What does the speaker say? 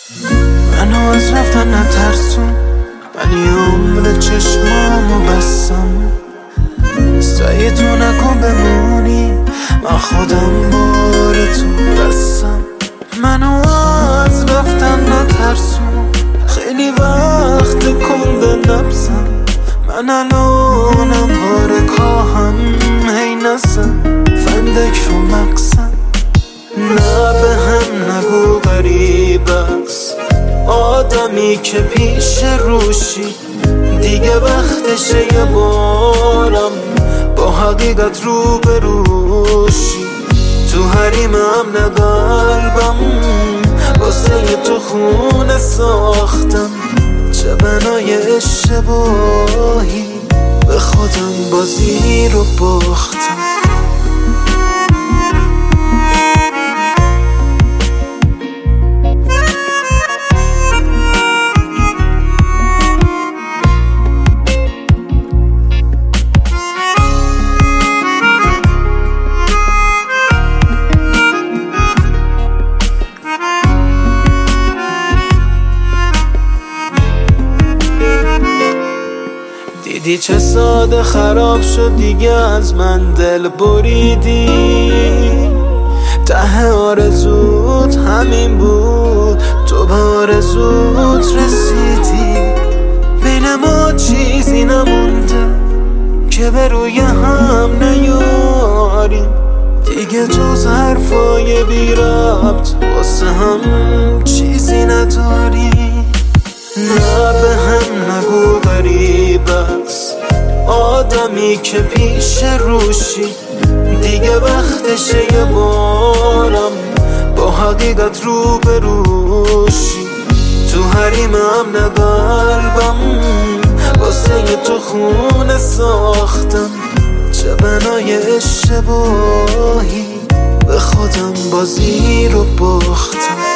منو از رفتن نترسون، ولی عمر چشمامو بستم. سعی تو نکن بمونی، من خودم بار تو بستم. منو از رفتن نترسون، خیلی وقت کنده نبزم. من الانم بار کاهم، هی نزم فندک رو مقصم. نه به هم نگو غریب است آدمی که پیش روشی. دیگه وقتشه یه بارم با حقیقت رو بروشی. تو حریمم نه قلبم، واسه تو خونه ساختم. چه بنای اشتباهی به خودم بازی رو باختم. دیدی چه ساده خراب شد دیگه، از من دل بریدی. ته آرزوت همین بود، تو به آرزوت رسیدی. بین ما چیزی نمونده که به روی هم نیاریم. دیگه جز حرفای بی ربط واسه هم چیزی نداریم. نه به هم نگو غریب است آدمی که پیش روشی. دیگه وقتشه یه بارم با حقیقت رو بروشی. تو حریمم نه قلبم، واسه تو خونه ساختم. چه بنای اشتباهی به خودم بازی رو باختم.